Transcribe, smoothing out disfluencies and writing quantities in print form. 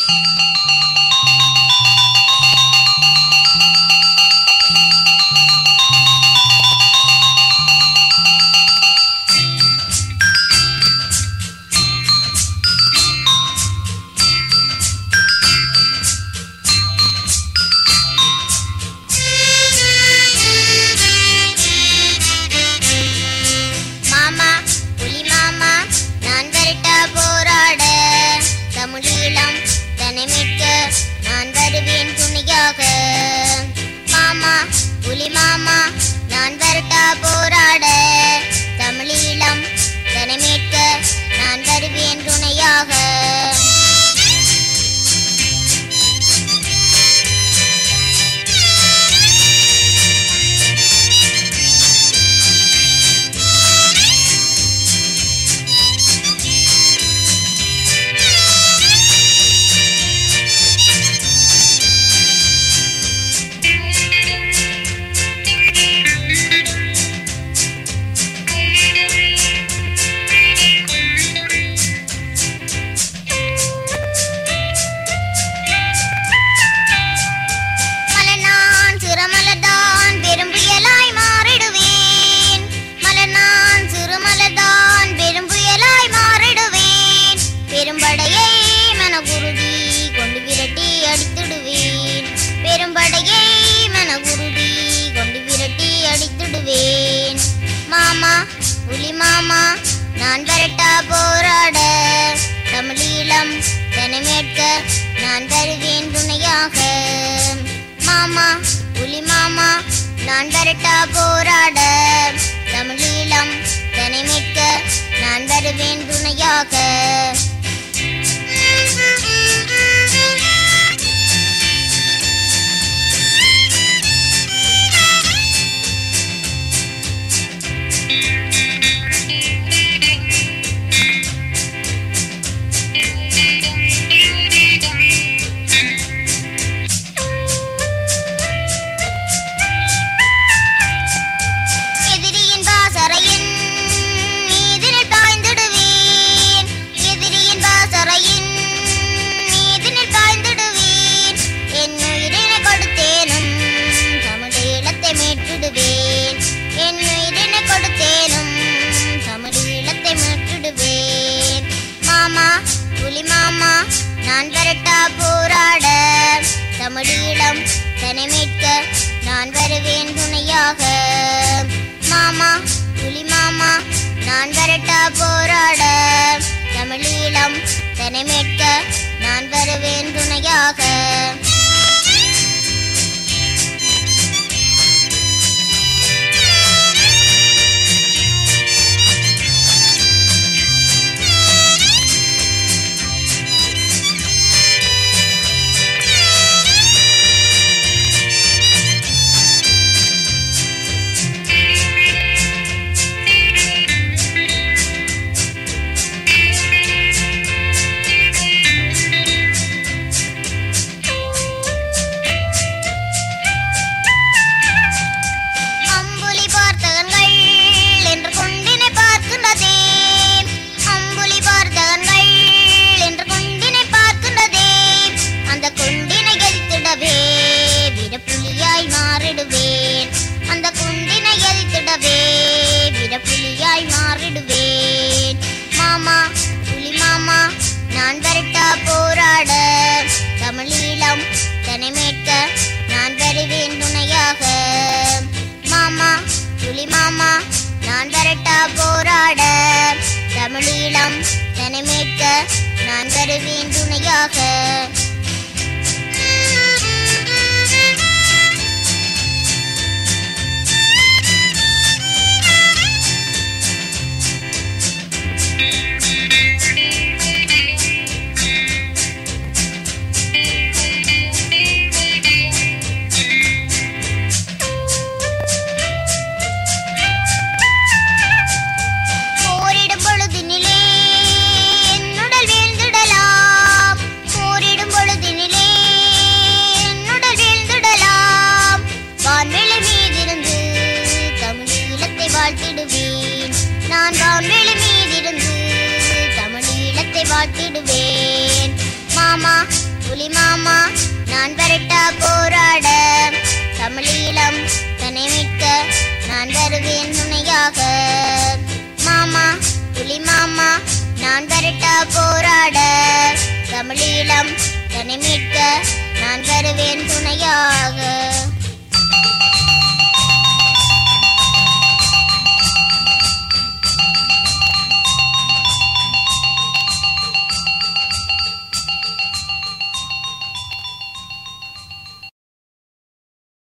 தமிழீழம் தன்னை மீட்க நான் வருவேன் துணையாக. மாமா புலி மாமா நான் வரட்டா போராட, தமிழீழம் தன்னை மீட்க நான் வருவேன் துணையாக. மாமா புலி மாமா நான் வரட்டா போராட, தமிழீழம் தன்னை மீட்க நான் வருவேன் துணையாக. மாமா புலி மாமா நான் வரட்டா போராட, தமிழீழம் தன்னை மீட்க நான் வருவேன் துணையாக. புலி மாமா நான் வரட்டா போராட, தமிழீழம் தன்னை மீட்க நான் வருவேன் துணையாக. மாமா புலி மாமா நான் வரட்டா போராட, தமிழீழம் தன்னை மீட்க நான் வருவேன் துணையாக. அந்த குண்டினை எதிர்த்திடவே வீரப்புலியாய் மாறிடுவேன். மாமா புலி மாமா நான் வரட்டா போராட, தமிழீழம் தன்னை மீட்க நான் வருவேன் துணையாக. மாமா புலி மாமா நான் வரட்டா போராட, தமிழீழம் தன்னை மீட்க நான் வருவேன் துணையாக. போரிடும் பொழுது புலி மாமா நான் வரட்டா போராட, தமிழீழம் தன்னை மீட்க நான் வருவேன் துணையாக. மாமா புலி மாமா நான் வரட்டா போராட, தமிழீழம் தன்னை மீட்க நான் வருவேன் துணையாக.